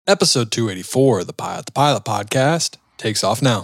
Episode 284 of the Pilot the Pilot podcast takes off now.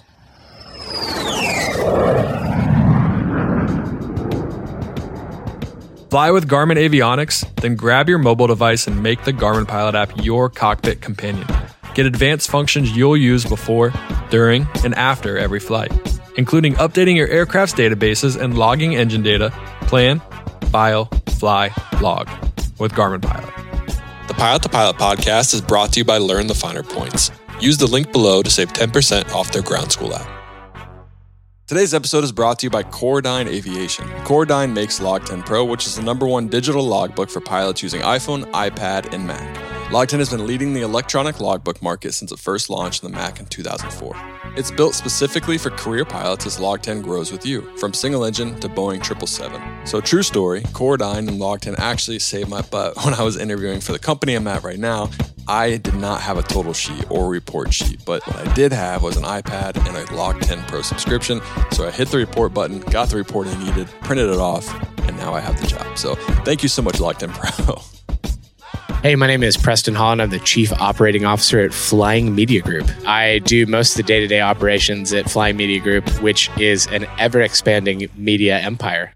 Fly with Garmin Avionics, then grab your mobile device and make the Garmin Pilot app your cockpit companion. Get advanced functions you'll use before, during, and after every flight, including updating your aircraft's databases and logging engine data, plan, file, fly, log with Garmin Pilot. The Pilot podcast is brought to you by Learn the Finer Points. Use the link below to save 10% off their ground school app. Today's episode is brought to you by Coredyne Aviation. Coredyne makes Log10 Pro, which is the #1 digital logbook for pilots using iPhone, iPad, and Mac. Log10 has been leading the electronic logbook market since it first launched in the Mac in 2004. It's built specifically for career pilots as Log10 grows with you, from single engine to Boeing 777. So true story, Coredyne and Log10 actually saved my butt when I was interviewing for the company I'm at right now. I did not have a total sheet or report sheet, but what I did have was an iPad and a Log10 Pro subscription. So I hit the report button, got the report I needed, printed it off, and now I have the job. So thank you so much, Log10 Pro. Hey, my name is Preston Holland. I'm the Chief Operating Officer at Flying Media Group. I do most of the day-to-day operations at Flying Media Group, which is an ever-expanding media empire.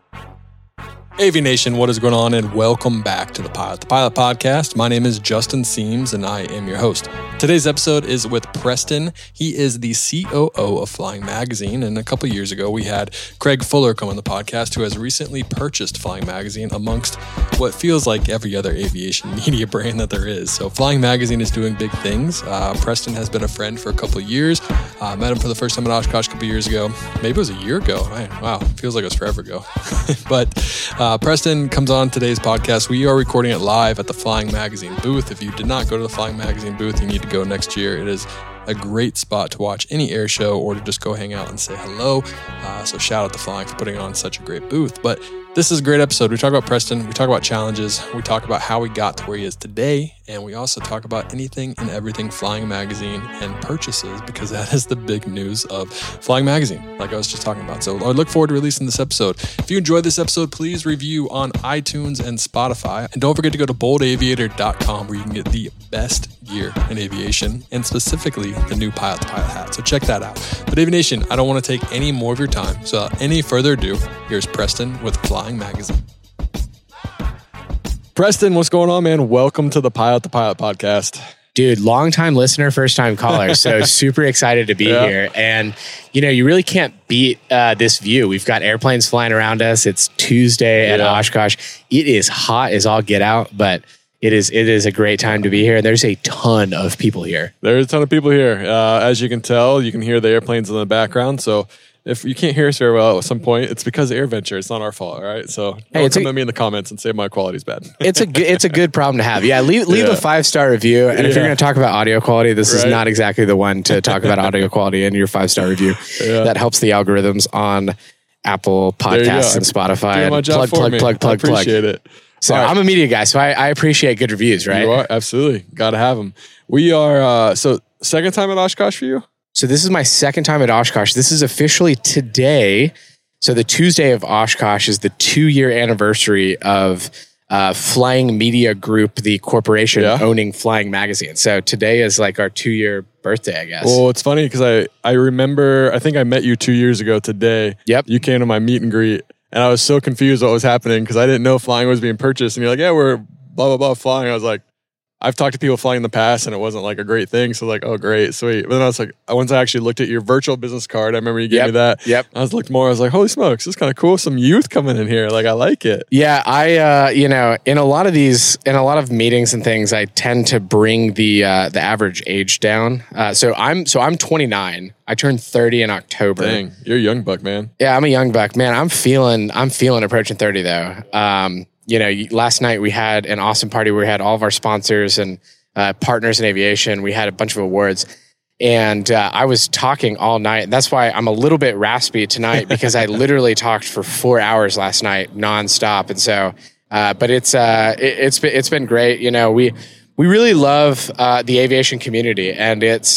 Aviation, what is going on? And welcome back to the Pilot podcast. My name is Justin Seams, and I am your host. Today's episode is with Preston. He is the COO of Flying Magazine, and a couple years ago, we had Craig Fuller come on the podcast, who has recently purchased Flying Magazine amongst what feels like every other aviation media brand that there is. So Flying Magazine is doing big things. Preston has been a friend for a couple of years. Met him for the first time at Oshkosh a couple years ago. Maybe it was a year ago. Wow, feels like it was forever ago. But Preston comes on today's podcast. We are recording it live at the Flying Magazine booth. If you did not go to the Flying Magazine booth, you need to go next year. It is a great spot to watch any air show or to just go hang out and say hello. So shout out to Flying for putting on such a great booth. But this is a great episode. We talk about Preston. We talk about challenges. We talk about how we got to where he is today. And we also talk about anything and everything Flying Magazine and purchases, because that is the big news of Flying Magazine, like I was just talking about. So I look forward to releasing this episode. If you enjoyed this episode, please review on iTunes and Spotify. And don't forget to go to boldaviator.com, where you can get the best gear in aviation, and specifically the new Pilot the Pilot hat. So check that out. But Aviation, I don't want to take any more of your time. So without any further ado, here's Preston with Flying Magazine. Preston, what's going on, man? Welcome to the Pilot podcast. Dude, long-time listener, first-time caller. So super excited to be here. And, you really can't beat this view. We've got airplanes flying around us. It's Tuesday at Oshkosh. It is hot as all get out, but it is a great time to be here. There's a ton of people here. There's a ton of people here. As you can tell, you can hear the airplanes in the background. So if you can't hear us very well at some point, it's because of AirVenture. It's not our fault, all right? So don't come at me in the comments and say my quality's bad. It's a good problem to have. Yeah, leave a 5-star review. And if you're going to talk about audio quality, this is not exactly the one to talk about audio quality in your 5-star review. That helps the algorithms on Apple Podcasts and Spotify. Plug. I appreciate it. So I'm a media guy, so I appreciate good reviews, right? You are, absolutely. Got to have them. We are, second time at Oshkosh for you? So this is my second time at Oshkosh. This is officially today. So the Tuesday of Oshkosh is the 2-year anniversary of Flying Media Group, the corporation owning Flying Magazine. So today is like our 2-year birthday, I guess. Well, it's funny because I remember, I think I met you 2 years ago today. Yep. You came to my meet and greet, and I was so confused what was happening because I didn't know Flying was being purchased. And you're like, yeah, we're blah, blah, blah, Flying. I was like, I've talked to people flying in the past and it wasn't like a great thing. So like, oh, great, sweet. But then I was like, once I actually looked at your virtual business card, I remember you gave me that. Yep. I looked more, I was like, holy smokes, this is kind of cool. Some youth coming in here. Like, I like it. Yeah. I, in a lot of meetings and things, I tend to bring the average age down. So I'm 29. I turned 30 in October. Dang, you're a young buck, man. Yeah, I'm a young buck, man. I'm feeling approaching 30 though. Last night we had an awesome party where we had all of our sponsors and partners in aviation. We had a bunch of awards, and I was talking all night. And that's why I'm a little bit raspy tonight, because I literally talked for 4 hours last night nonstop. And so, but it's been great. We really love the aviation community, and it's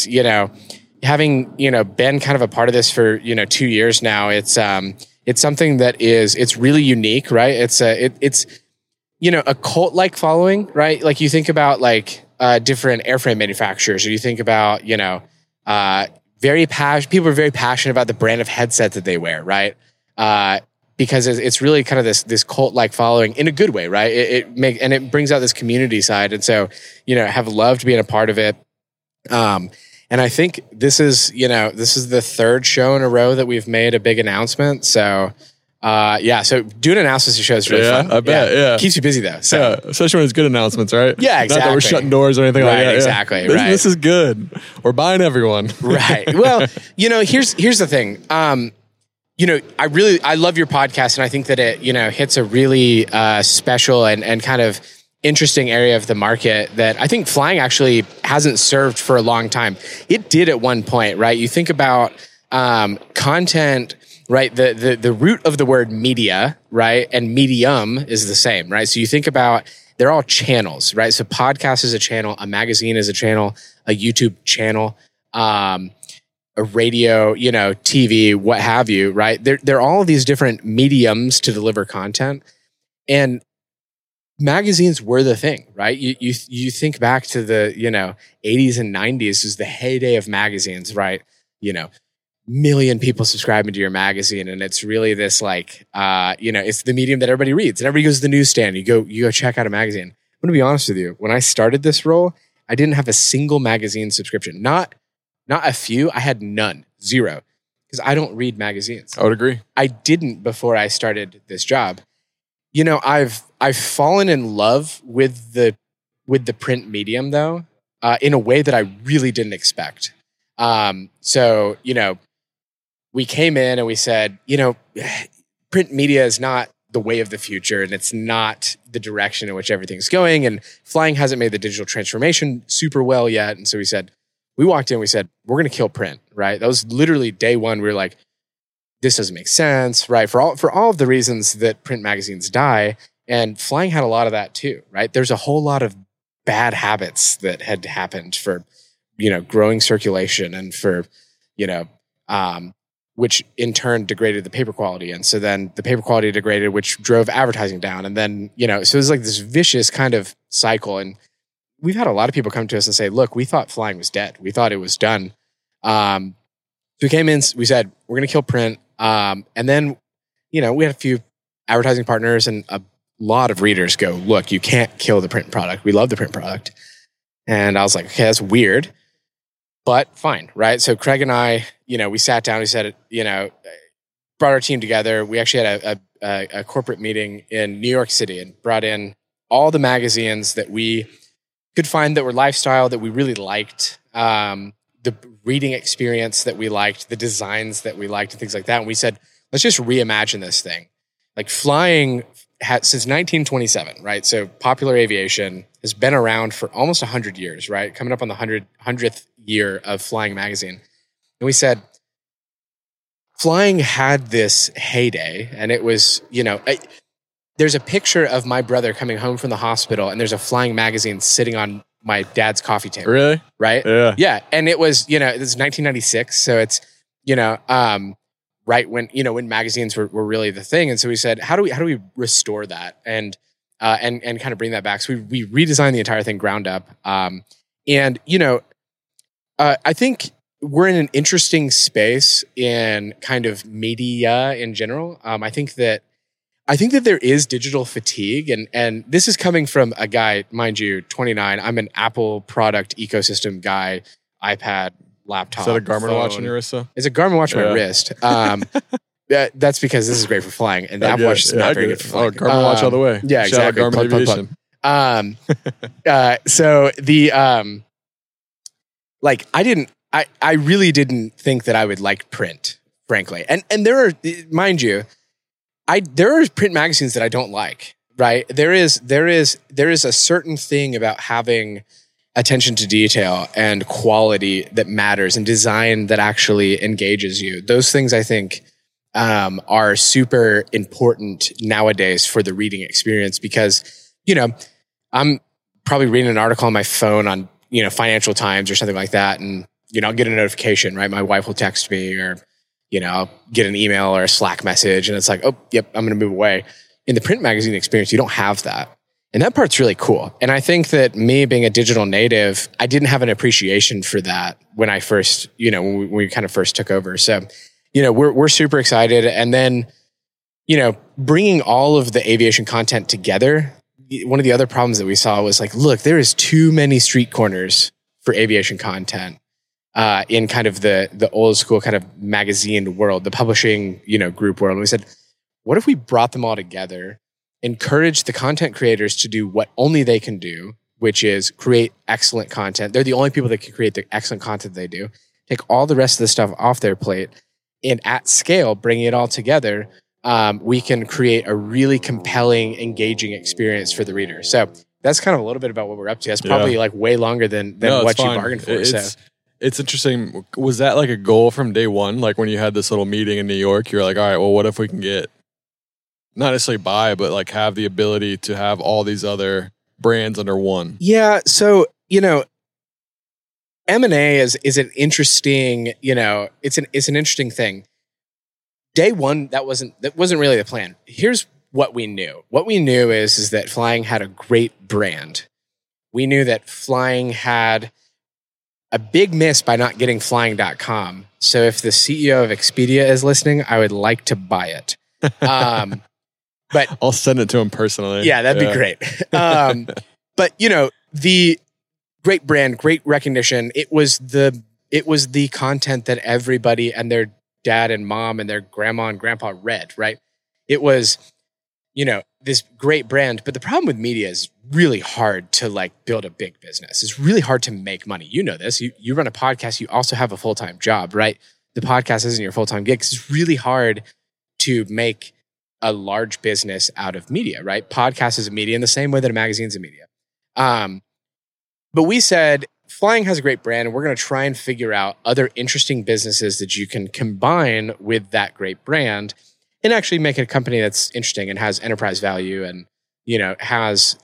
having been kind of a part of this for 2 years now. It's something that it's really unique, right? It's a cult-like following, right? Like you think about like different airframe manufacturers, or you think about, people are very passionate about the brand of headset that they wear, right? Because it's really kind of this cult-like following in a good way, right? It brings out this community side. And so, have loved being a part of it. And I think this is the third show in a row that we've made a big announcement. So, so doing announcements of shows is really fun. I bet, yeah. Keeps you busy though. So. Yeah, especially when it's good announcements, right? Yeah, exactly. Not that we're shutting doors or anything like that. Exactly, yeah. right. This is good. We're buying everyone. Right. Well, here's the thing. I love your podcast, and I think that it, hits a really special and kind of interesting area of the market that I think flying actually hasn't served for a long time. It did at one point, right? You think about content, right? The root of the word media, right? And medium is the same, right? So you think about, they're all channels, right? So podcast is a channel, a magazine is a channel, a YouTube channel, a radio, TV, what have you, right? They're all these different mediums to deliver content. And magazines were the thing, right? You think back to the, 80s and 90s is the heyday of magazines, right? Million people subscribing to your magazine. And it's really this it's the medium that everybody reads. And everybody goes to the newsstand. You go check out a magazine. I'm going to be honest with you. When I started this role, I didn't have a single magazine subscription. Not a few. I had none. Zero. Because I don't read magazines. I would agree. I didn't before I started this job. I've fallen in love with the print medium though, in a way that I really didn't expect. We came in and we said, print media is not the way of the future, and it's not the direction in which everything's going. And flying hasn't made the digital transformation super well yet. And so we walked in, we said, we're going to kill print, right? That was literally day one. We were like, this doesn't make sense, right? For all of the reasons that print magazines die. And flying had a lot of that too, right? There's a whole lot of bad habits that had happened for, growing circulation and for, which in turn degraded the paper quality. And so then the paper quality degraded, which drove advertising down. And then, so it was like this vicious kind of cycle. And we've had a lot of people come to us and say, look, we thought flying was dead. We thought it was done. So we came in, we said, we're going to kill print. And then, we had a few advertising partners and a lot of readers go, look, you can't kill the print product. We love the print product. And I was like, okay, that's weird, but fine. Right. So Craig and I, we sat down, we said, brought our team together. We actually had a corporate meeting in New York City and brought in all the magazines that we could find that were lifestyle that we really liked. The reading experience that we liked, the designs that we liked and things like that. And we said, let's just reimagine this thing. Like flying since 1927, right? So popular aviation has been around for almost 100 years, right? Coming up on the 100th year of Flying Magazine. And we said, flying had this heyday, and it was, there's a picture of my brother coming home from the hospital, and there's a Flying Magazine sitting on my dad's coffee table. Really? Right? Yeah. Yeah. And it was, it was 1996. So it's, right when magazines were really the thing. And so we said, how do we restore that and kind of bring that back? So we redesigned the entire thing ground up. I think we're in an interesting space in kind of media in general. I think that there is digital fatigue, and this is coming from a guy, mind you, 29. I'm an Apple product ecosystem guy, iPad, laptop. Is that a Garmin phone. watch on your wrist? It's a Garmin watch on my wrist. That's because this is great for flying, and the Apple Watch is not very good for flying. Oh, Garmin watch all the way. Yeah, exactly. Shout out Garmin Aviation. So the I really didn't think that I would like print, frankly. And there are, mind you, there are print magazines that I don't like, right? There is a certain thing about having attention to detail and quality that matters and design that actually engages you. Those things I think are super important nowadays for the reading experience because, I'm probably reading an article on my phone on, Financial Times or something like that. And, I'll get a notification, right? My wife will text me or, I'll get an email or a Slack message and it's like, oh, yep, I'm going to move away. In the print magazine experience, you don't have that. And that part's really cool. And I think that me being a digital native, I didn't have an appreciation for that when I first, when we kind of first took over. So, we're super excited. And then, bringing all of the aviation content together, one of the other problems that we saw was like, look, there is too many street corners for aviation content in kind of the old school kind of magazine world, the publishing, group world. And we said, what if we brought them all together, encourage the content creators to do what only they can do, which is create excellent content. They're the only people that can create the excellent content they do. Take all the rest of the stuff off their plate, and at scale, bringing it all together, we can create a really compelling, engaging experience for the reader. So that's kind of a little bit about what we're up to. That's probably like way longer than what you bargained for. It's interesting. Was that like a goal from day one? Like when you had this little meeting in New York, you're like, all right, well, what if we can get, not necessarily buy, but like have the ability to have all these other brands under one? Yeah. So, M&A is an interesting, it's an interesting thing. Day one, that wasn't really the plan. Here's what we knew. What we knew is that flying had a great brand. We knew that flying had a big miss by not getting flying.com. So if the CEO of Expedia is listening, I would like to buy it. But I'll send it to him personally. Yeah, that'd be great. But the great brand, great recognition. It was the content that everybody and their dad and mom and their grandma and grandpa read, right? It was, this great brand. But the problem with media is really hard to like build a big business. It's really hard to make money. You know this. You run a podcast. You also have a full-time job, right? The podcast isn't your full-time gig. It's really hard to make a large business out of media, right? Podcast is a media in the same way that a magazine's a media. But we said, flying has a great brand, and we're going to try and figure out other interesting businesses that you can combine with that great brand and actually make it a company that's interesting and has enterprise value and, has,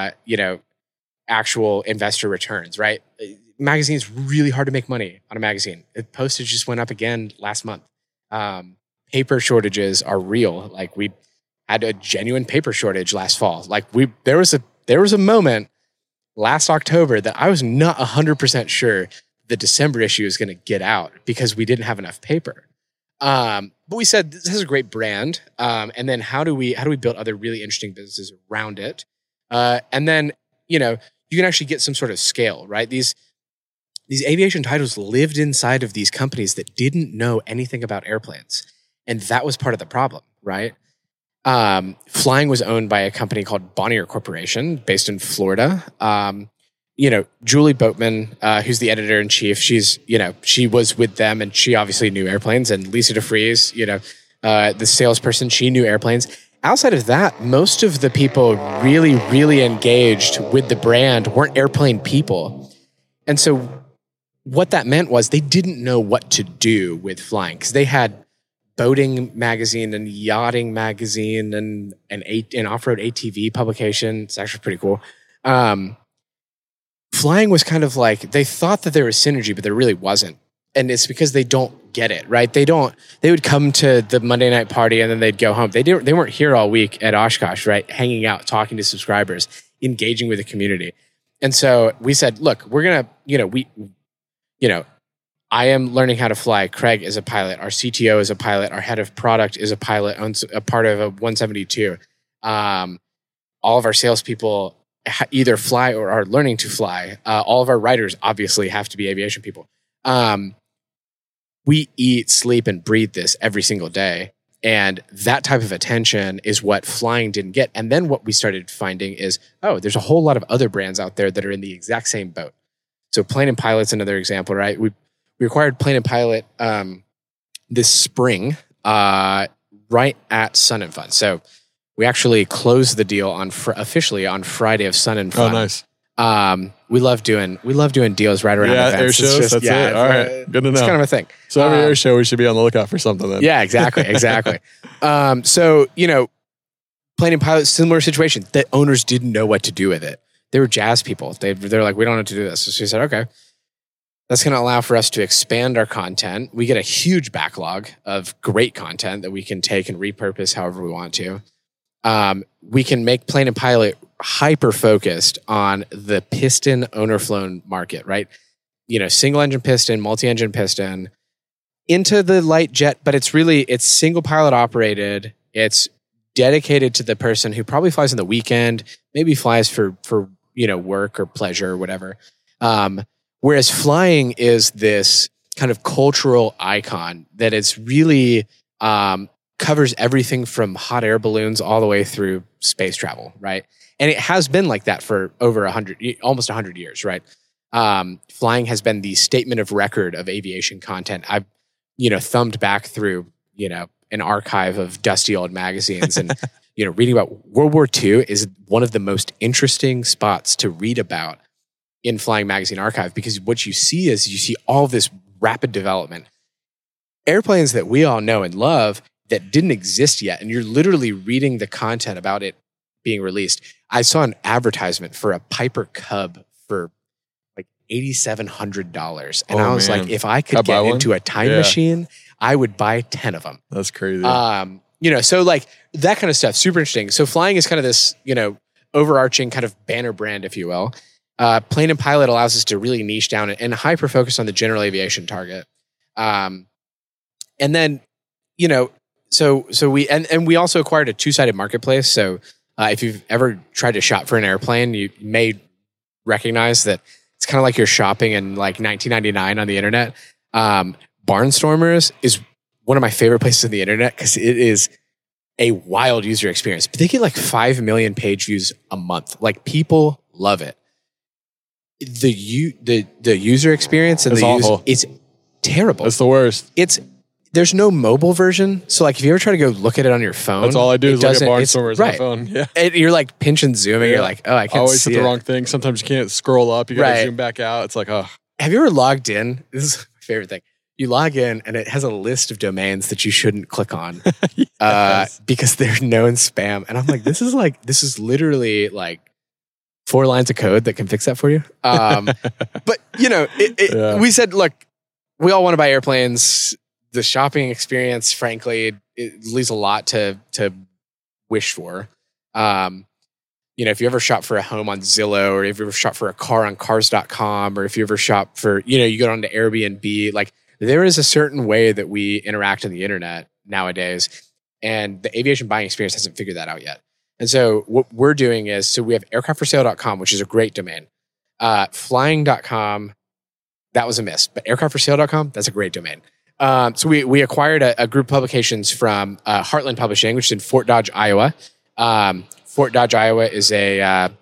actual investor returns, right? Magazine's really hard to make money on a magazine. Postage just went up again last month. Paper shortages are real. Like we had a genuine paper shortage last fall. Like there was a moment last October that I was not 100% sure the December issue is going to get out because we didn't have enough paper. But we said this is a great brand, and then how do we build other really interesting businesses around it? And then you can actually get some sort of scale, right? These aviation titles lived inside of these companies that didn't know anything about airplanes. And that was part of the problem, right? Flying was owned by a company called Bonnier Corporation based in Florida. Julie Boatman, who's the editor-in-chief, she was with them and she obviously knew airplanes. And Lisa DeFries, the salesperson, she knew airplanes. Outside of that, most of the people really, really engaged with the brand weren't airplane people. And so what that meant was they didn't know what to do with flying because they had boating magazine and yachting magazine and an off-road ATV publication. It's actually pretty cool. Flying was kind of like, they thought that there was synergy, but there really wasn't. And it's because they don't get it, right? They would come to the Monday night party and then they'd go home. They weren't here all week at Oshkosh, right? Hanging out, talking to subscribers, engaging with the community. And so we said, look, we're going to, I am learning how to fly. Craig is a pilot. Our CTO is a pilot. Our head of product is a pilot, owns a part of a 172. All of our salespeople either fly or are learning to fly. All of our writers obviously have to be aviation people. We eat, sleep, and breathe this every single day. And that type of attention is what flying didn't get. And then what we started finding is, there's a whole lot of other brands out there that are in the exact same boat. So Plane and Pilot's another example, right? We acquired Plane and Pilot this spring right at Sun and Fun. So we actually closed the deal officially on Friday of Sun and Fun. Oh, nice. We love doing deals right around events. Air shows. That's it. All right, good to know. It's kind of a thing. So every air show, we should be on the lookout for something then. Yeah, exactly. So Plane and Pilot, similar situation. The owners didn't know what to do with it. They were jazz people. They're like, we don't know what to do with this. So we said, okay, that's going to allow for us to expand our content. We get a huge backlog of great content that we can take and repurpose however we want to. We can make Plane and Pilot hyper focused on the piston owner flown market, right? Single engine piston, multi-engine piston into the light jet, but it's single pilot operated. It's dedicated to the person who probably flies on the weekend, maybe flies for work or pleasure or whatever. Whereas flying is this kind of cultural icon that is really covers everything from hot air balloons all the way through space travel, right? And it has been like that for over almost 100 years, right? Flying has been the statement of record of aviation content. I've, thumbed back through, an archive of dusty old magazines and, reading about World War II is one of the most interesting spots to read about in Flying Magazine archive, because what you see all this rapid development. Airplanes that we all know and love that didn't exist yet, and you're literally reading the content about it being released. I saw an advertisement for a Piper Cub for like $8,700. And I was like, if I could get into a time machine, I would buy 10 of them. That's crazy. So like that kind of stuff, super interesting. So flying is kind of this, overarching kind of banner brand, if you will. Plane and Pilot allows us to really niche down and hyper focus on the general aviation target. And then, so we also acquired a two-sided marketplace. So if you've ever tried to shop for an airplane, you may recognize that it's kind of like you're shopping in like 1999 on the internet. Barnstormers is one of my favorite places on the internet because it is a wild user experience. But they get like 5 million page views a month. Like people love it. The user experience and it's terrible. It's the worst. There's no mobile version. So like if you ever try to go look at it on your phone, that's all I do is look at Barnstormers on my phone. Yeah. You're like pinch and zooming. Yeah. You're like, oh, I can't always see hit the wrong thing. Sometimes you can't scroll up. You got to zoom back out. It's like, oh. Have you ever logged in? This is my favorite thing. You log in and it has a list of domains that you shouldn't click on because they're known spam. And I'm like, this is literally like 4 lines of code that can fix that for you. But we said, look, we all want to buy airplanes. The shopping experience, frankly, it leaves a lot to wish for. If you ever shop for a home on Zillow, or if you ever shop for a car on cars.com, or if you ever shop for, you go on to Airbnb, like there is a certain way that we interact on the internet nowadays. And the aviation buying experience hasn't figured that out yet. And so what we're doing is, so we have aircraftforsale.com, which is a great domain. Flying.com, that was a miss. But aircraftforsale.com, that's a great domain. So we acquired a group of publications from Heartland Publishing, which is in Fort Dodge, Iowa. Fort Dodge, Iowa is a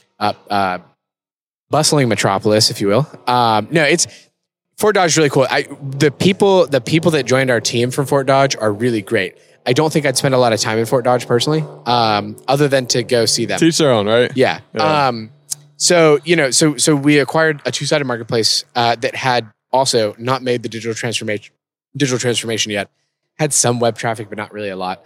bustling metropolis, if you will. Fort Dodge is really cool. The people that joined our team from Fort Dodge are really great. I don't think I'd spend a lot of time in Fort Dodge personally, other than to go see them. Teach their own, right? Yeah. So we acquired a two-sided marketplace that had also not made the digital transformation yet. Had some web traffic, but not really a lot.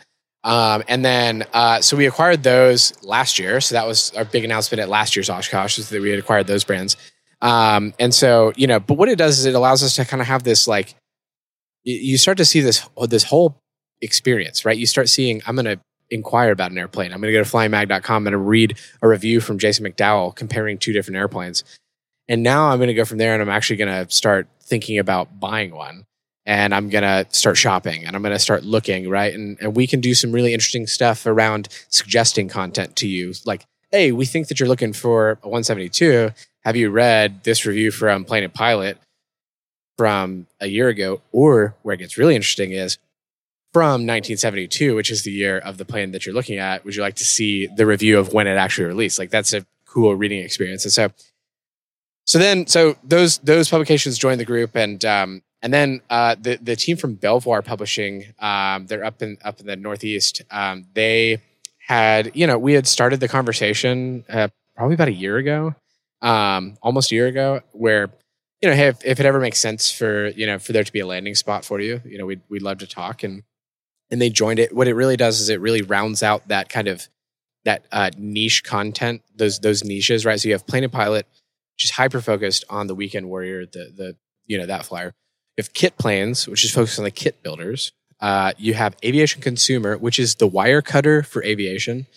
So we acquired those last year. So that was our big announcement at last year's Oshkosh, is that we had acquired those brands. But what it does is it allows us to kind of have this, like, you start to see this whole experience, right? You start seeing, I'm going to inquire about an airplane. I'm going to go to flyingmag.com. I'm going to read a review from Jason McDowell comparing 2 different airplanes. And now I'm going to go from there and I'm actually going to start thinking about buying one. And I'm going to start shopping and I'm going to start looking, right? And we can do some really interesting stuff around suggesting content to you. Like, hey, we think that you're looking for a 172. Have you read this review from Plane and Pilot from a year ago? Or where it gets really interesting is from 1972, which is the year of the plane that you're looking at. Would you like to see the review of when it actually released? Like, that's a cool reading experience. And so those publications joined the group, and then the team from Belvoir Publishing, they're up in the Northeast. They had, we had started the conversation probably about a year ago, almost a year ago, where, hey, if it ever makes sense for there to be a landing spot for you, we'd love to talk. And they joined it. What it really does is it really rounds out that kind of that niche content, those niches, right? So you have Plane and Pilot, which is hyper focused on the weekend warrior, that flyer. You have Kit Planes, which is focused on the kit builders. You have Aviation Consumer, which is the wire cutter for aviation.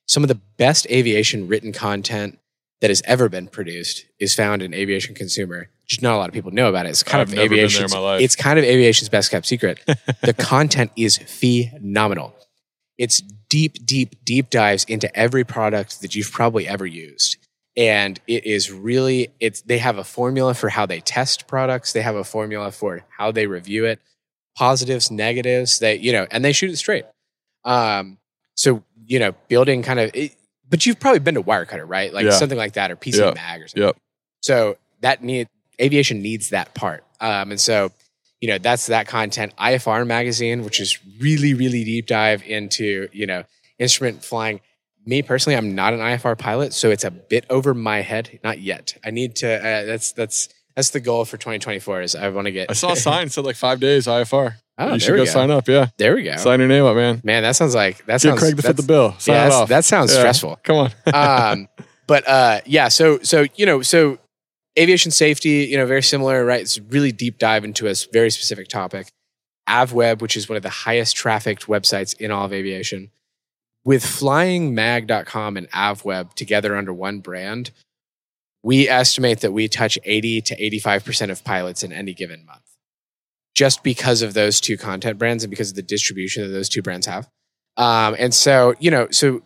some of the best aviation written content that has ever been produced is found in Aviation Consumer. Just not a lot of people know about it. It's kind of aviation's. It's kind of aviation's best kept secret. The content is phenomenal. It's deep dives into every product that you've probably ever used. And it is really, they have a formula for how they test products. They have a formula for how they review it, positives, negatives, and they shoot it straight. So, building kind of, but you've probably been to Wirecutter, right? Like something like that, or PC Mag or something. Yep. So aviation needs that part. And so, that's that content. IFR Magazine, which is really, really deep dive into, instrument flying. Me personally, I'm not an IFR pilot, so it's a bit over my head. Not yet. I need to. That's the goal for 2024. Is I want to get. I saw a sign said like 5 days IFR. Oh, you should go sign up. Yeah, there we go. Sign your name up, man. Man, that sounds like that. Get Craig to fit the bill. Sign it off. That sounds stressful. Come on. So aviation safety, very similar, right? It's a really deep dive into a very specific topic. AvWeb, which is one of the highest trafficked websites in all of aviation. With flyingmag.com and AvWeb together under one brand, we estimate that we touch 80 to 85% of pilots in any given month, just because of those two content brands and because of the distribution that those two brands have. And so, so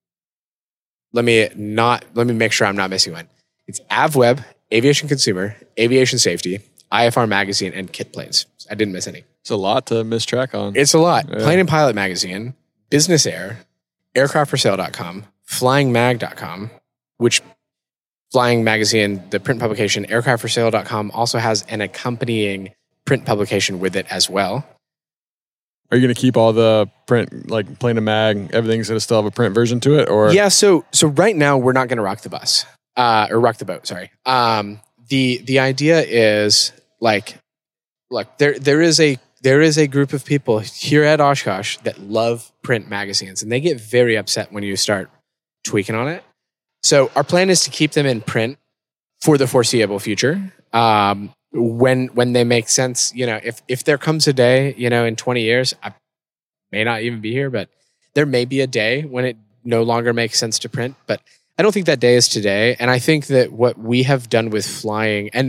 let me make sure I'm not missing one. It's AvWeb, Aviation Consumer, Aviation Safety, IFR Magazine, and Kit Planes. I didn't miss any. It's a lot to miss track on. It's a lot. Yeah. Plane and Pilot Magazine, Business Air, aircraftforsale.com, flyingmag.com, which Flying Magazine, the print publication, aircraftforsale.com also has an accompanying print publication with it as well. Are you going to keep all the print, like Plane and Mag, everything's going to still have a print version to it? Or yeah, so right now we're not going to rock the bus. Or rock the boat, sorry. The idea is like, look, there is a group of people here at Oshkosh that love print magazines, and they get very upset when you start tweaking on it. So our plan is to keep them in print for the foreseeable future. When they make sense, if there comes a day, in 20 years, I may not even be here, but there may be a day when it no longer makes sense to print. But I don't think that day is today. And I think that what we have done with flying and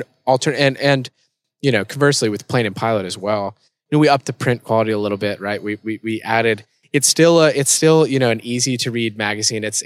conversely with Plane and Pilot as well, we upped the print quality a little bit, right? We added. It's still an easy to read magazine. It's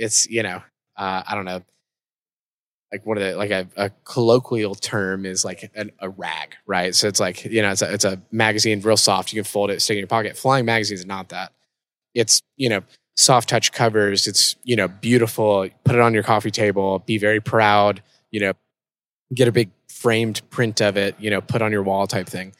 I don't know, like one of the a colloquial term is like a rag, right? So it's like it's a magazine, real soft. You can fold it, stick it in your pocket. Flying Magazine is not that. It's soft touch covers. It's beautiful. Put it on your coffee table. Be very proud. Get a big framed print of it. Put on your wall type thing.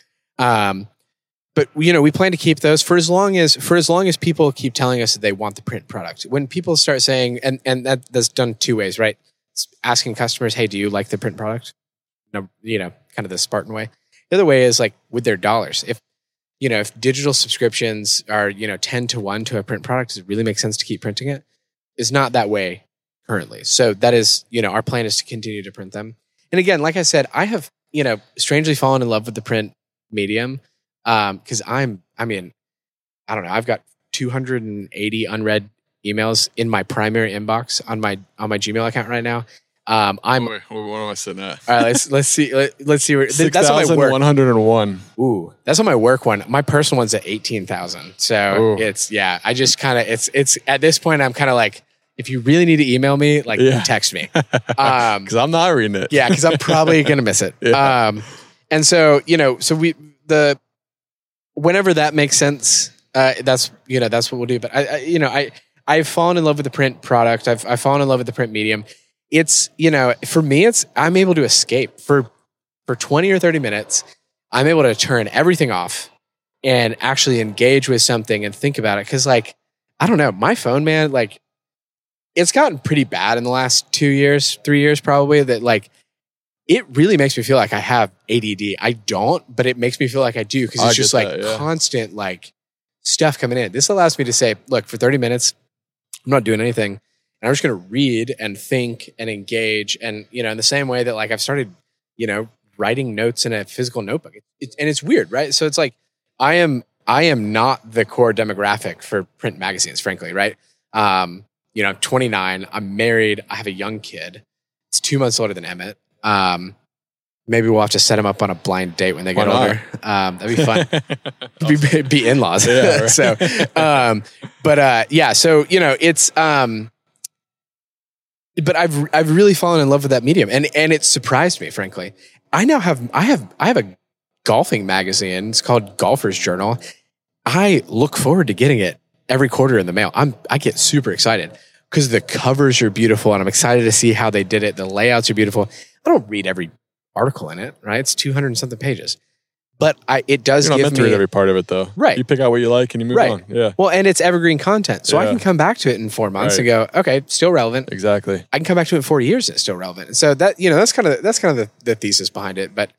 But we plan to keep those for as long as people keep telling us that they want the print product. When people start saying, and that's done two ways, right? It's asking customers, hey, do you like the print product? No, kind of the Spartan way. The other way is like with their dollars. If digital subscriptions are 10 to 1 to a print product, does it really make sense to keep printing it? It's not that way currently. So that is, our plan is to continue to print them. And again, like I said, I have strangely fallen in love with the print medium. Because I don't know, I've got 280 unread emails in my primary inbox on my Gmail account right now. What am I sitting at? All right, let's see where that's on my work. 101. Ooh, that's on my work one. My personal one's at 18,000. So it's I just kind of it's at this point I'm kind of like, if you really need to email me, text me. Because I'm not reading it. Yeah, because I'm probably gonna miss it. Yeah. And so whenever that makes sense, that's what we'll do. But I've fallen in love with the print product. I've fallen in love with the print medium. It's for me, I'm able to escape for 20 or 30 minutes. I'm able to turn everything off and actually engage with something and think about it. Because I don't know, my phone, man, it's gotten pretty bad in the last 2 years, 3 years probably. That it really makes me feel like I have ADD. I don't, but it makes me feel like I do because it's just constant stuff coming in. This allows me to say, look, for 30 minutes, I'm not doing anything. And I'm just going to read and think and engage. And, in the same way that I've started, writing notes in a physical notebook. And it's weird, right? So it's I am not the core demographic for print magazines, frankly, right? I'm 29. I'm married. I have a young kid. It's 2 months older than Emmett. Maybe we'll have to set him up on a blind date when they get older. That'd be fun. be in-laws. Yeah, right. So, So it's. But I've really fallen in love with that medium, and it surprised me, frankly. I have a golfing magazine. It's called Golfer's Journal. I look forward to getting it every quarter in the mail. I get super excited because the covers are beautiful, and I'm excited to see how they did it. The layouts are beautiful. I don't read every article in it, right? It's 200 and something pages. But it does give me... You're not meant to read every part of it, though. Right. You pick out what you like and you move on. Yeah. Well, and it's evergreen content. So I can come back to it in 4 months and go, okay, still relevant. Exactly. I can come back to it in 40 years and it's still relevant. And so that's kind of the thesis behind it. But,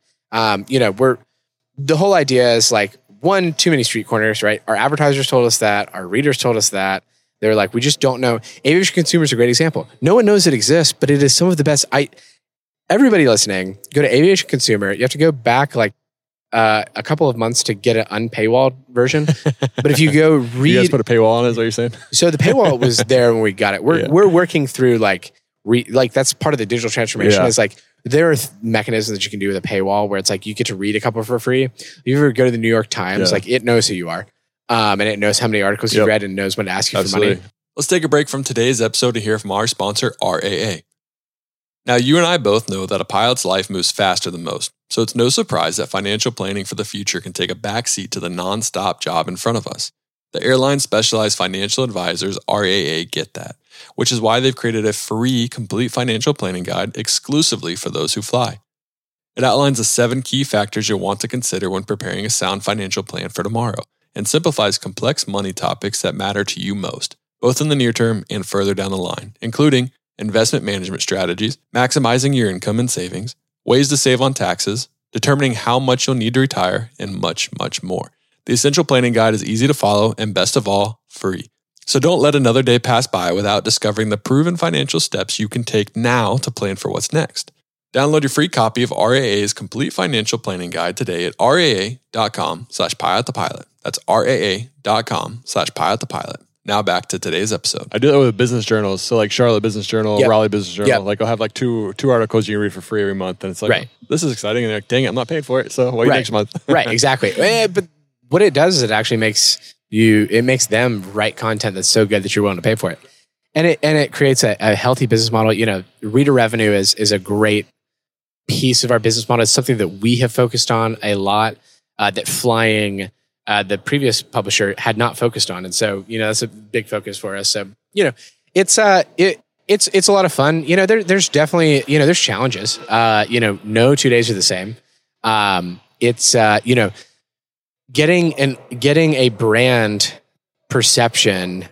the whole idea is like, one, too many street corners, right? Our advertisers told us that. Our readers told us that. They're like, we just don't know. Aviation Consumer is a great example. No one knows it exists, but it is some of the best. Everybody listening, go to Aviation Consumer. You have to go back like a couple of months to get an unpaywalled version. But if you go read... You guys put a paywall on it, is what you're saying? So the paywall was there when we got it. We're working through like that's part of the digital transformation. Is like there are mechanisms that you can do with a paywall where it's like you get to read a couple for free. If you ever go to the New York Times, like it knows who you are. And it knows how many articles you've read and knows when to ask you for money. Let's take a break from today's episode to hear from our sponsor, RAA. Now, you and I both know that a pilot's life moves faster than most, so it's no surprise that financial planning for the future can take a backseat to the non-stop job in front of us. The airline's specialized financial advisors, RAA, get that, which is why they've created a free, complete financial planning guide exclusively for those who fly. It outlines the 7 key factors you'll want to consider when preparing a sound financial plan for tomorrow, and simplifies complex money topics that matter to you most, both in the near term and further down the line, including investment management strategies, maximizing your income and savings, ways to save on taxes, determining how much you'll need to retire, and much, much more. The Essential Planning Guide is easy to follow and, best of all, free. So don't let another day pass by without discovering the proven financial steps you can take now to plan for what's next. Download your free copy of RAA's Complete Financial Planning Guide today at raa.com/pilotthepilot. That's raa.com/pilotthepilot. Now back to today's episode. I do that with business journals. So like Charlotte Business Journal, Raleigh Business Journal. Like I'll have like two articles you can read for free every month. And it's like, this is exciting. And they're like, dang it, I'm not paid for it. So wait next month. Right, exactly. But what it does is it actually makes them write content that's so good that you're willing to pay for it. And it creates a healthy business model. Reader revenue is a great piece of our business model. It's something that we have focused on a lot, that flying... the previous publisher had not focused on. And so, that's a big focus for us. So, it's a lot of fun. There's definitely, there's challenges. No 2 days are the same. It's getting a brand perception,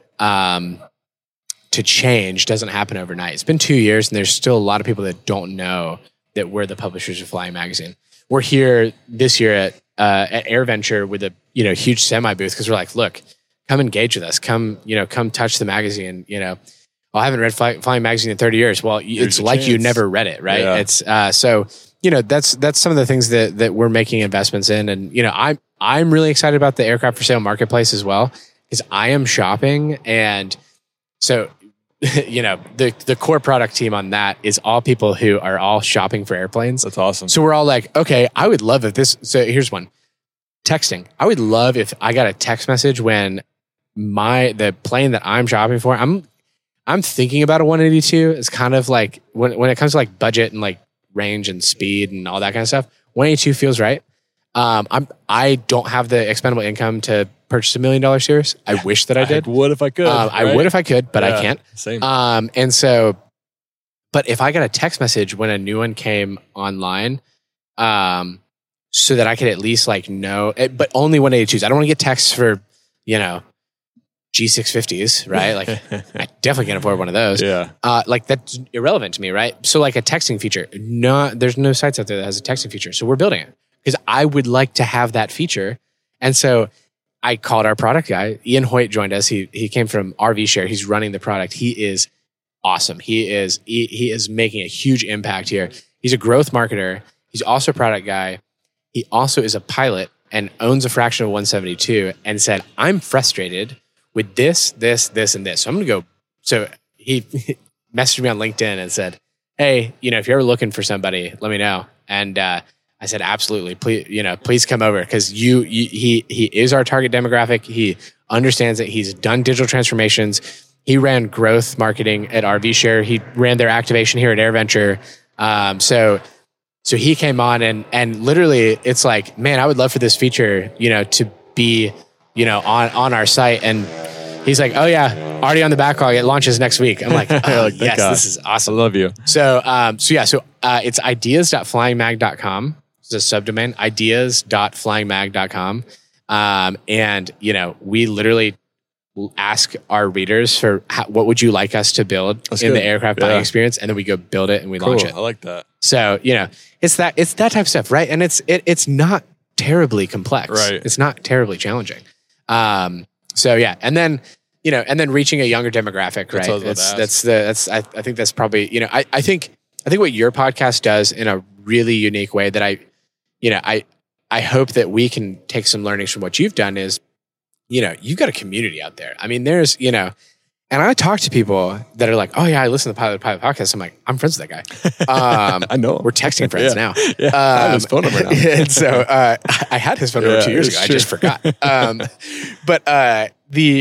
to change doesn't happen overnight. It's been 2 years and there's still a lot of people that don't know that we're the publishers of Flying Magazine. We're here this year at AirVenture with a huge semi booth because we're like, look, come engage with us, come touch the magazine. I haven't read Flying Magazine in 30 years. Well, it's like you never read it, right? Yeah. It's so that's some of the things that we're making investments in, and I'm really excited about the aircraft for sale marketplace as well because I am shopping, and so the core product team on that is all people who are all shopping for airplanes. That's awesome. So we're all like, okay, I would love if this. So here's one. Texting. I would love if I got a text message when the plane that I'm shopping for, I'm thinking about a 182. It's kind of like when it comes to like budget and like range and speed and all that kind of stuff, 182 feels right. I don't have the expendable income to purchase $1 million series. I wish that I did. I would if I could. I would if I could, but I can't. Same. And so, but if I got a text message when a new one came online, so that I could at least like know, but only 182s. I don't want to get texts for, G650s, right? Like I definitely can't afford one of those. Yeah. Like that's irrelevant to me, right? So like a texting feature, there's no sites out there that has a texting feature. So we're building it because I would like to have that feature. And so I called our product guy. Ian Hoyt joined us. He came from RV Share. He's running the product. He is awesome. He is making a huge impact here. He's a growth marketer. He's also a product guy. He also is a pilot and owns a fraction of 172 and said, I'm frustrated with this, and this. So I'm going to go. So he messaged me on LinkedIn and said, "Hey, if you're ever looking for somebody, let me know." And I said, "Absolutely, please come over because he is our target demographic. He understands it. He's done digital transformations. He ran growth marketing at RVshare. He ran their activation here at AirVenture. So he came on and literally it's like, man, I would love for this feature, to be, on our site." And he's like, "Oh yeah, already on the backlog. It launches next week." I'm like, "Oh yes, this is awesome. I love you." So it's ideas.flyingmag.com. It's a subdomain, ideas.flyingmag.com. And we literally ask our readers for what would you like us to build the aircraft buying experience, and then we go build it and we launch it. I like that. So it's that type of stuff, right? And it's not terribly complex, right? It's not terribly challenging. So yeah, and then reaching a younger demographic, right? I think that's probably I think what your podcast does in a really unique way that I hope that we can take some learnings from what you've done is, you've got a community out there. I mean, there's, and I talk to people that are like, "Oh yeah, I listen to the Pilot podcast." I'm like, I'm friends with that guy. I know. We're texting friends now. Yeah. I have his phone number now. And so I had his phone number 2 years ago. True. I just forgot. But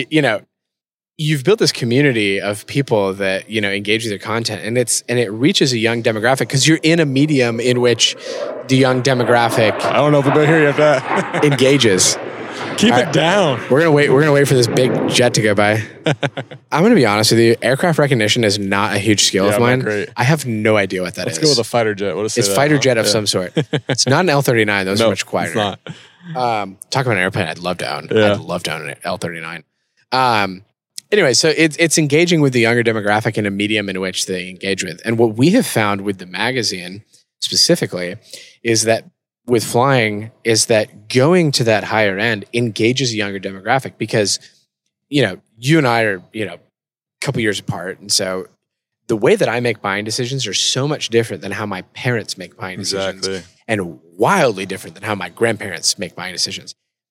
you've built this community of people that, engage with your content, and it reaches a young demographic because you're in a medium in which the young demographic, I don't know if we're going to hear you at that, engages. Keep it down. We're gonna wait for this big jet to go by. I'm gonna be honest with you. Aircraft recognition is not a huge skill of mine. Great. I have no idea what that Let's is. go with a fighter jet. It's fighter jet of some sort. It's not an L-39. Those are much quieter. It's not. Talk about an airplane I'd love to own. Yeah. I'd love to own an L-39. Anyway, so it's engaging with the younger demographic in a medium in which they engage with. And what we have found with the magazine specifically is that with flying is that going to that higher end engages a younger demographic because, you and I are, a couple years apart. And so the way that I make buying decisions are so much different than how my parents make buying decisions. Exactly. And wildly different than how my grandparents make buying decisions.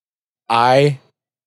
I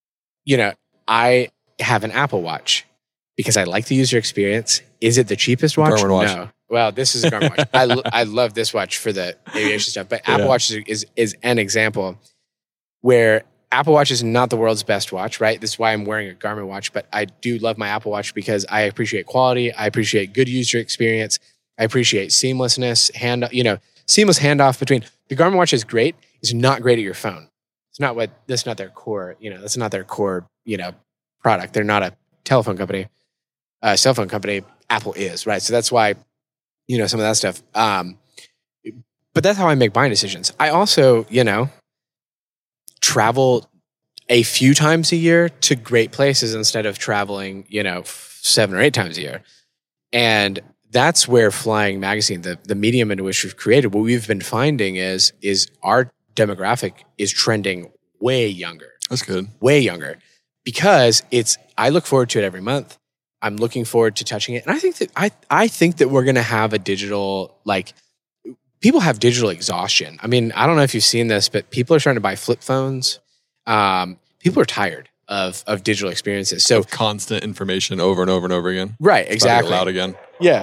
have an Apple Watch because I like the user experience. Is it the cheapest watch? Garmin watch. No. Well, this is a Garmin watch. I love this watch for the aviation stuff, but Apple Watch is an example where Apple Watch is not the world's best watch, right? This is why I'm wearing a Garmin watch, but I do love my Apple Watch because I appreciate quality. I appreciate good user experience. I appreciate seamlessness, seamless handoff between the Garmin watch is great. It's not great at your phone. That's not their core, that's not their core, product. They're not a telephone company, cell phone company. Apple is, right? So that's why, some of that stuff. But that's how I make buying decisions. I also, travel a few times a year to great places instead of traveling, 7 or 8 times a year. And that's where Flying Magazine, the medium in which we've created, what we've been finding is our demographic is trending way younger. That's good. Way younger. Because I look forward to it every month. I'm looking forward to touching it. And I think that we're going to have a digital, people have digital exhaustion. I mean, I don't know if you've seen this, but people are starting to buy flip phones. People are tired of digital experiences. So constant information over and over and over again. Right, exactly. Loud again. Yeah.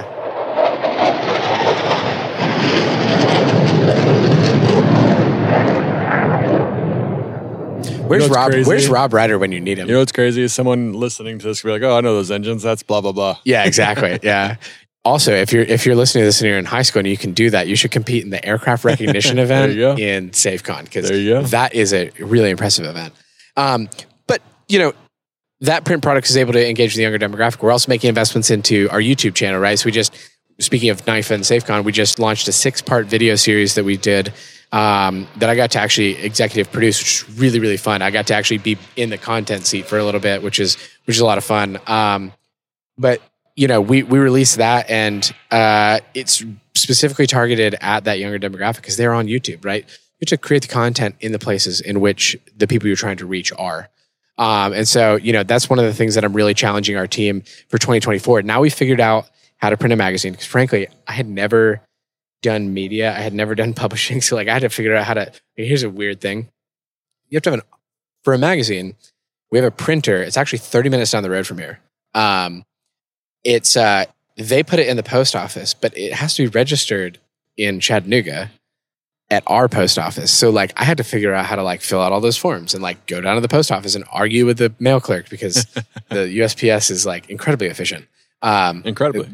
Where's Rob? Crazy? Where's Rob Ryder when you need him? You know what's crazy is someone listening to this will be like, "Oh, I know those engines. That's blah blah blah." Yeah, exactly. Yeah. Also, if you're listening to this and you're in high school and you can do that, you should compete in the aircraft recognition event in SafeCon because that is a really impressive event. But that print product is able to engage with the younger demographic. We're also making investments into our YouTube channel, right? So speaking of NIFA and SafeCon, we just launched a 6-part video series that we did that I got to actually executive produce, which is really, really fun. I got to actually be in the content seat for a little bit, which is a lot of fun. But we released that, and it's specifically targeted at that younger demographic because they're on YouTube, right? You have to create the content in the places in which the people you're trying to reach are. And so, that's one of the things that I'm really challenging our team for 2024. Now we figured out how to print a magazine because frankly, I had never done media. I had never done publishing. So I had to figure out how to, here's a weird thing. You have to have for a magazine, we have a printer. It's actually 30 minutes down the road from here. it's they put it in the post office, but it has to be registered in Chattanooga at our post office. So like I had to figure out how to like fill out all those forms and like go down to the post office and argue with the mail clerk because the USPS is like incredibly efficient. Incredibly.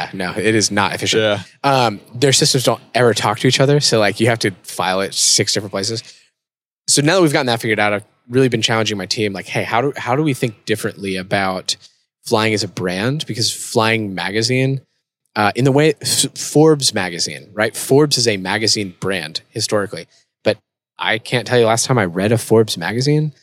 It is not efficient. Their systems don't ever talk to each other. So like you have to file it 6 different places. So now that we've gotten that figured out, I've really been challenging my team. Like, hey, how do we think differently about flying as a brand? Because Flying Magazine, in the way Forbes magazine, right? Forbes is a magazine brand historically, but I can't tell you last time I read a Forbes magazine.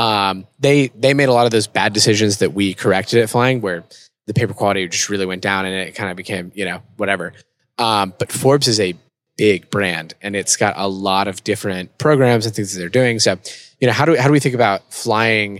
They made a lot of those bad decisions that we corrected at Flying, where the paper quality just really went down and it kind of became, whatever. But Forbes is a big brand and it's got a lot of different programs and things that they're doing. So, how do we think about Flying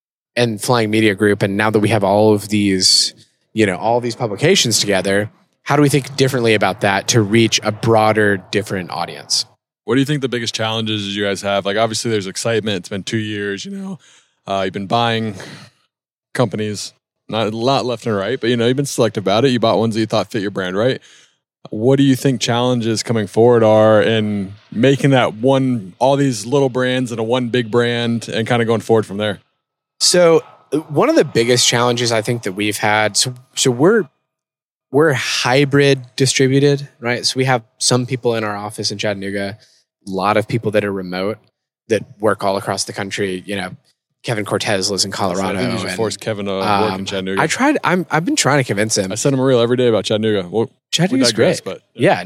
and Flying Media Group? And now that we have all of these, all these publications together, how do we think differently about that to reach a broader, different audience? What do you think the biggest challenges you guys have? Like, obviously there's excitement. It's been 2 years, you've been buying companies, not a lot left and right, but you've been selective about it. You bought ones that you thought fit your brand, right? What do you think challenges coming forward are in making that all these little brands into one big brand and kind of going forward from there? So one of the biggest challenges I think that we've had, so we're hybrid distributed, right? So we have some people in our office in Chattanooga, a lot of people that are remote that work all across the country. Kevin Cortez lives in Colorado. I think you should force Kevin to work in Chattanooga. I've been trying to convince him. I send him a reel every day about Chattanooga. Well, Chattanooga's great. But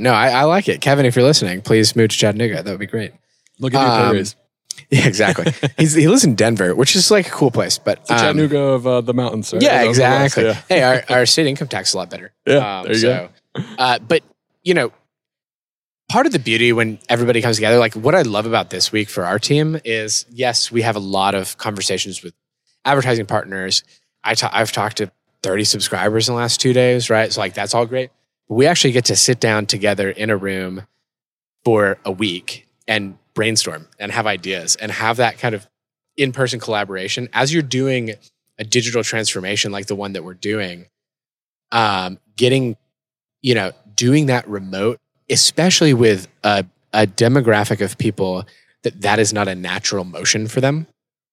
I like it. Kevin, if you're listening, please move to Chattanooga. That would be great. Look at your pay raise. Yeah, exactly. He lives in Denver, which is like a cool place. But it's the Chattanooga of the mountains. Right? Yeah, exactly. Yeah. Hey, our state income tax is a lot better. Yeah, there you go. But part of the beauty when everybody comes together, like what I love about this week for our team is, yes, we have a lot of conversations with advertising partners. I've talked to 30 subscribers in the last 2 days, right? So like that's all great. But we actually get to sit down together in a room for a week and brainstorm and have ideas and have that kind of in-person collaboration as you're doing a digital transformation like the one that we're doing. Doing that remote, especially with a demographic of people that is not a natural motion for them.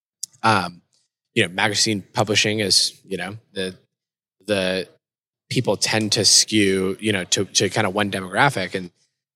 Magazine publishing is, the people tend to skew, to kind of one demographic and,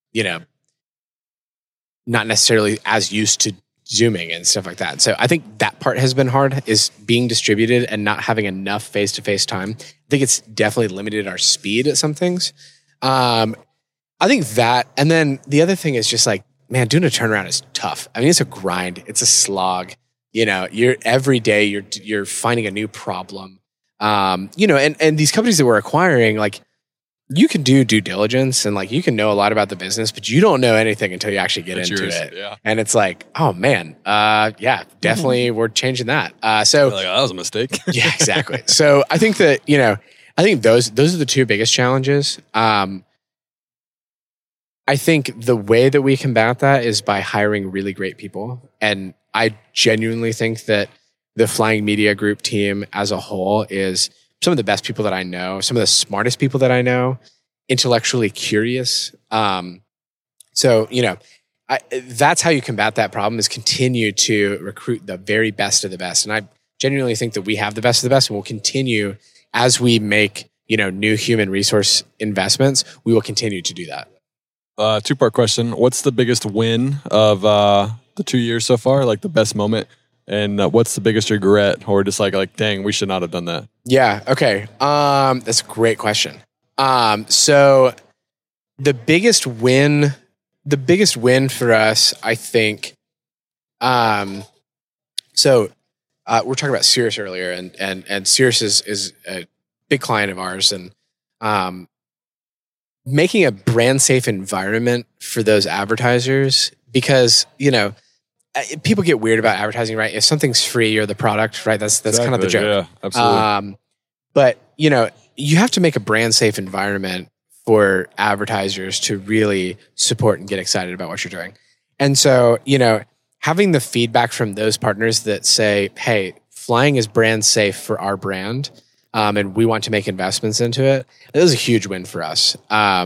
not necessarily as used to Zooming and stuff like that. So I think that part has been hard, is being distributed and not having enough face-to-face time. I think it's definitely limited our speed at some things. I think that, and then the other thing is just like, man, doing a turnaround is tough. I mean, it's a grind. It's a slog. You're every day you're finding a new problem. And these companies that we're acquiring, like you can do due diligence and like you can know a lot about the business, but you don't know anything until you actually get into it. Yeah. And it's like, oh man, definitely we're changing that. So like, that was a mistake. Yeah, exactly. So I think that, I think those are the two biggest challenges. I think the way that we combat that is by hiring really great people. And I genuinely think that the Flying Media Group team as a whole is some of the best people that I know, some of the smartest people that I know, intellectually curious. That's how you combat that problem, is continue to recruit the very best of the best. And I genuinely think that we have the best of the best, and we'll continue as we make, new human resource investments, we will continue to do that. 2-part question. What's the biggest win of the 2 years so far? Like the best moment? And what's the biggest regret, or just like, dang, we should not have done that? Yeah. Okay. That's a great question. So the biggest win for us, I think, we're talking about Cirrus earlier, and Cirrus is a big client of ours, and making a brand safe environment for those advertisers, because, people get weird about advertising, right? If something's free, you're the product, right? That's exactly, kind of the joke. Yeah, absolutely. But, you have to make a brand safe environment for advertisers to really support and get excited about what you're doing. And so, having the feedback from those partners that say, hey, Flying is brand safe for our brand, and we want to make investments into it. It was a huge win for us.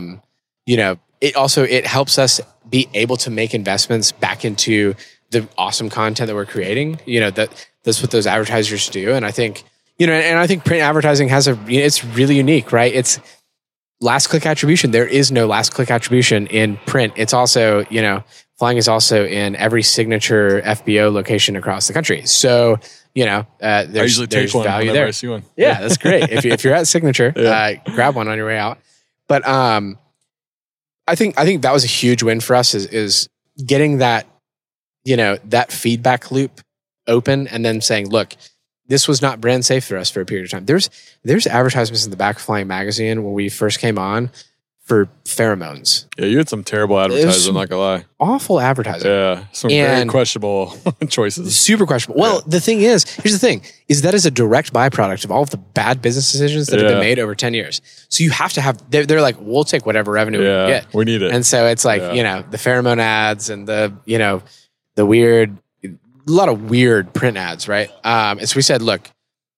It helps us be able to make investments back into the awesome content that we're creating. That's what those advertisers do. And I think, print advertising it's really unique, right? It's last click attribution. There is no last click attribution in print. It's also, flying is also in every signature FBO location across the country. So, there's value there. I see one. Yeah, that's great. If you're at Signature, grab one on your way out. But I think that was a huge win for us is getting that, that feedback loop open and then saying, look, this was not brand safe for us for a period of time. There's advertisements in the back of Flying Magazine when we first came on for pheromones. Yeah, you had some terrible advertising, I'm not gonna lie. Awful advertising. Yeah, some very questionable choices. Super questionable. Well, the thing is, here's the thing, is that is a direct byproduct of all of the bad business decisions that have been made over 10 years. So you have to have, they're like, we'll take whatever revenue we can get. We need it. And so it's like, the pheromone ads and the weird, a lot of weird print ads, right? And so we said, look,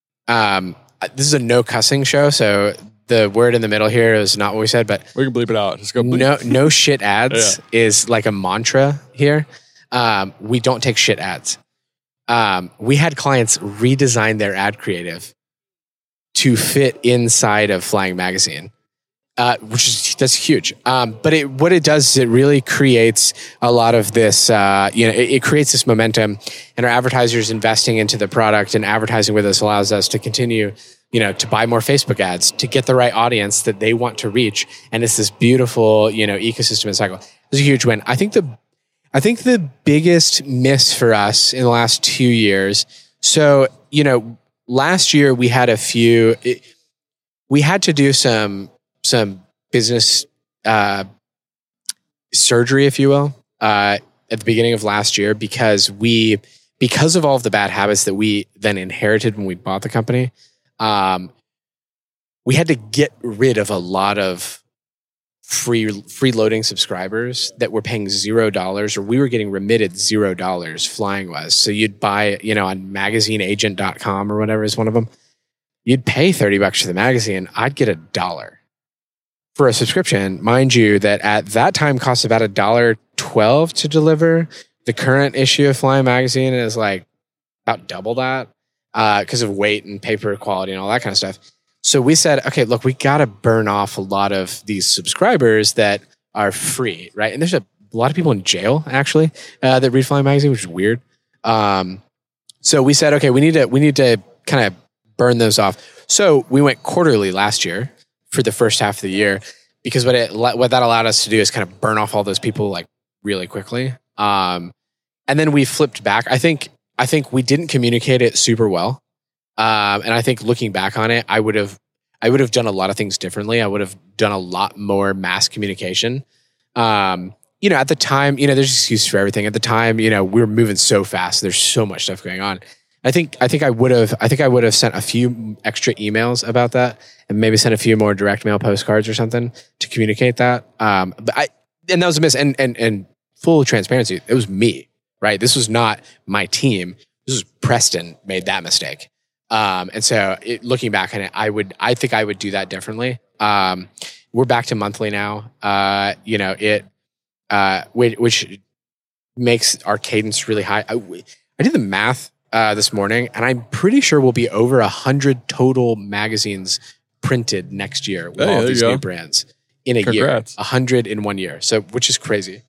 this is a no cussing show, so the word in the middle here is not what we said, but we can bleep it out. Just go bleep. No shit ads is like a mantra here. We don't take shit ads. We had clients redesign their ad creative to fit inside of Flying Magazine, that's huge. But what it does is it really creates a lot of this, it creates this momentum, and our advertisers investing into the product and advertising with us allows us to continue to buy more Facebook ads, to get the right audience that they want to reach. And it's this beautiful, ecosystem and cycle. It's a huge win. I think the biggest miss for us in the last 2 years. So, last year we had we had to do some business, surgery, if you will, at the beginning of last year because of all of the bad habits that we then inherited when we bought the company. We had to get rid of a lot of freeloading subscribers that were paying $0, or we were getting remitted $0. Flying was. So you'd buy, on magazineagent.com or whatever is one of them. You'd pay $30 for the magazine. I'd get $1 for a subscription. Mind you, that at that time cost about $1.12 to deliver. The current issue of Flying Magazine is like about double that. Because of weight and paper quality and all that kind of stuff. So we said, okay, look, we got to burn off a lot of these subscribers that are free, right? And there's a lot of people in jail, actually, that read Flying Magazine, which is weird. So we said, okay, we need to kind of burn those off. So we went quarterly last year for the first half of the year because what that allowed us to do is kind of burn off all those people like really quickly. And then we flipped back. I think we didn't communicate it super well. And I think looking back on it, I would have done a lot of things differently. I would have done a lot more mass communication. At the time, there's excuse for everything. At the time, we were moving so fast. There's so much stuff going on. I think I would have sent a few extra emails about that and maybe sent a few more direct mail postcards or something to communicate that. And that was a miss. And full transparency, it was me. Right. This was not my team. This was Preston made that mistake. And so looking back on it, I think I would do that differently. We're back to monthly now. Which makes our cadence really high. I did the math this morning and I'm pretty sure we'll be over 100 total magazines printed next year with all these new brands in a year, 100 in 1 year. So, which is crazy.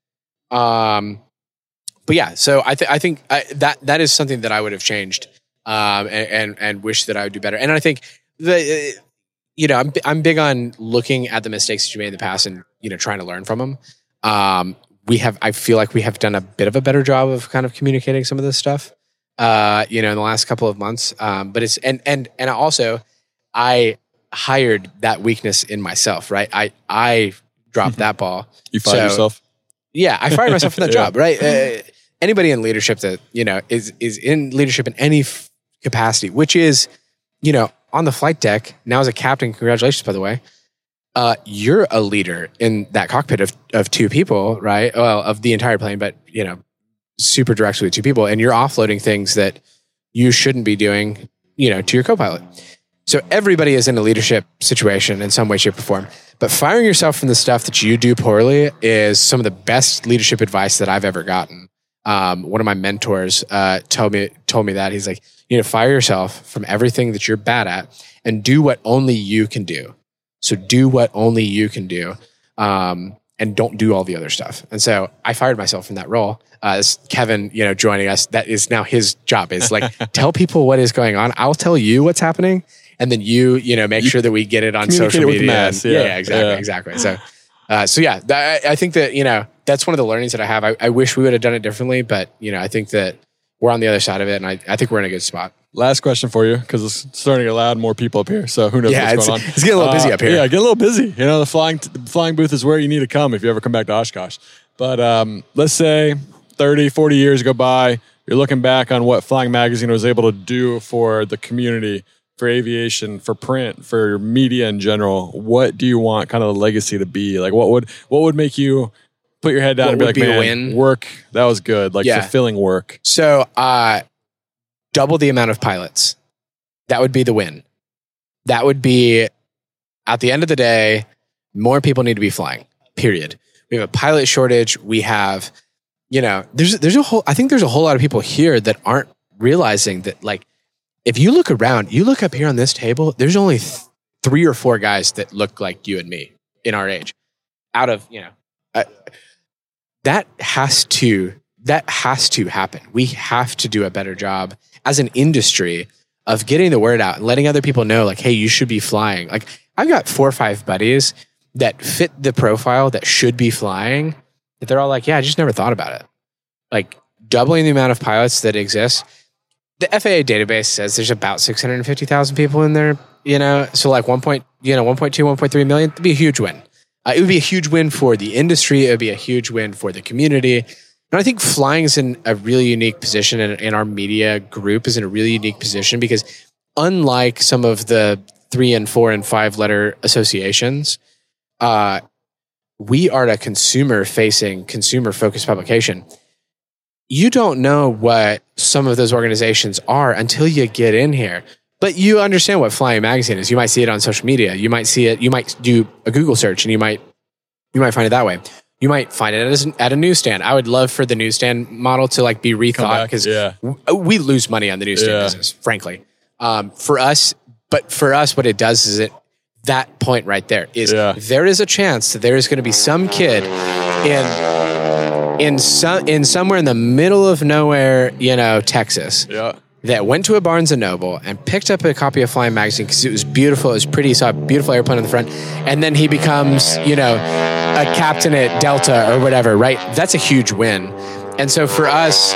But yeah, so I think that is something that I would have changed, and wish that I would do better. And I think I'm big on looking at the mistakes that you made in the past and trying to learn from them. I feel like we have done a bit of a better job of kind of communicating some of this stuff, in the last couple of months. But it's and also I hired that weakness in myself, right? I dropped that ball. You fired yourself. Yeah, I fired myself from that job, right? Anybody in leadership that, is in leadership in any capacity, which is, on the flight deck, now as a captain, congratulations, by the way, you're a leader in that cockpit of two people, right? Well, of the entire plane, but, super directly with two people, and you're offloading things that you shouldn't be doing, to your co-pilot. So everybody is in a leadership situation in some way, shape, or form. But firing yourself from the stuff that you do poorly is some of the best leadership advice that I've ever gotten. One of my mentors told me that. He's like, you need to fire yourself from everything that you're bad at and do what only you can do. So do what only you can do, and don't do all the other stuff. And so I fired myself from that role. Kevin, joining us, that is now his job, is like, tell people what is going on. I'll tell you what's happening. And then make sure that we get it on social media. With the mass, exactly. So I think that, that's one of the learnings that I have. I wish we would have done it differently, but I think that we're on the other side of it, and I think we're in a good spot. Last question for you, because it's starting to get loud, more people up here. So who knows what's going on? It's getting a little busy up here. Yeah, get a little busy. The flying booth is where you need to come if you ever come back to Oshkosh. But let's say 30, 40 years go by, you're looking back on what Flying Magazine was able to do for the community, for aviation, for print, for media in general. What do you want kind of the legacy to be? Like, what would make you put your head down and be like, man, work, that was good, fulfilling work? So, double the amount of pilots. That would be the win. That would be, at the end of the day, more people need to be flying, period. We have a pilot shortage. We have, there's a whole lot of people here that aren't realizing that, like, if you look around, you look up here on this table, there's only 3 or 4 guys that look like you and me in our age. Out of, that has to happen. We have to do a better job as an industry of getting the word out and letting other people know, like, hey, you should be flying. Like, I've got 4 or 5 buddies that fit the profile that should be flying, that they're all like, yeah, I just never thought about it. Like, doubling the amount of pilots that exist. The FAA database says there's about 650,000 people in there, so like 1.2, 1.3 million, it'd be a huge win. It would be a huge win for the industry. It would be a huge win for the community. And I think flying is in a really unique position, and our media group is in a really unique position because unlike some of the 3 and 4 and 5 letter associations, we are a consumer-facing, consumer-focused publication. You don't know what some of those organizations are until you get in here. But you understand what Flying Magazine is. You might see it on social media. You might see it. You might do a Google search, and you might find it that way. You might find it at a newsstand. I would love for the newsstand model to like be rethought because we lose money on the newsstand business, frankly. For us, what it does is that point right there is there is a chance that there is going to be some kid in somewhere in the middle of nowhere, Texas. Yeah. That went to a Barnes & Noble and picked up a copy of Flying Magazine because it was beautiful, it was pretty, saw a beautiful airplane in the front, and then he becomes, a captain at Delta or whatever, right? That's a huge win. And so for us,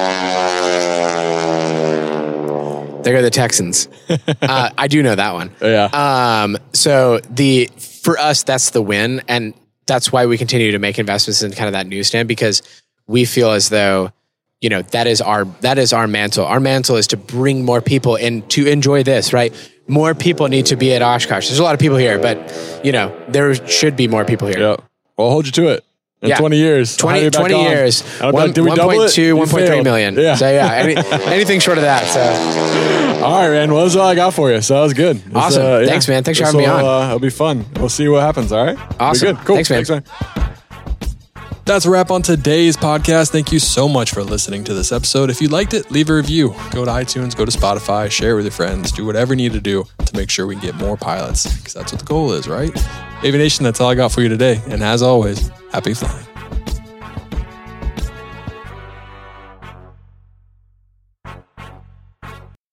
there go the Texans. I do know that one. Yeah. For us, that's the win, and that's why we continue to make investments in kind of that newsstand, because we feel as though that is our mantle. Our mantle is to bring more people in to enjoy this, right? More people need to be at Oshkosh. There's a lot of people here, but there should be more people here. Yeah. Well, I'll hold you to it. In 20 years. 20 years. 1.2, 1.3 million. Yeah. So anything short of that. So. All right, man. Well, that's all I got for you. So that was good. Awesome. Thanks, man. Thanks for having me on. It'll be fun. We'll see what happens. All right. Awesome. Good. Cool. Thanks, man. That's a wrap on today's podcast. Thank you so much for listening to this episode. If you liked it, leave a review. Go to iTunes, go to Spotify, share it with your friends, do whatever you need to do to make sure we can get more pilots, because that's what the goal is, right? Aviation, that's all I got for you today. And as always, happy flying.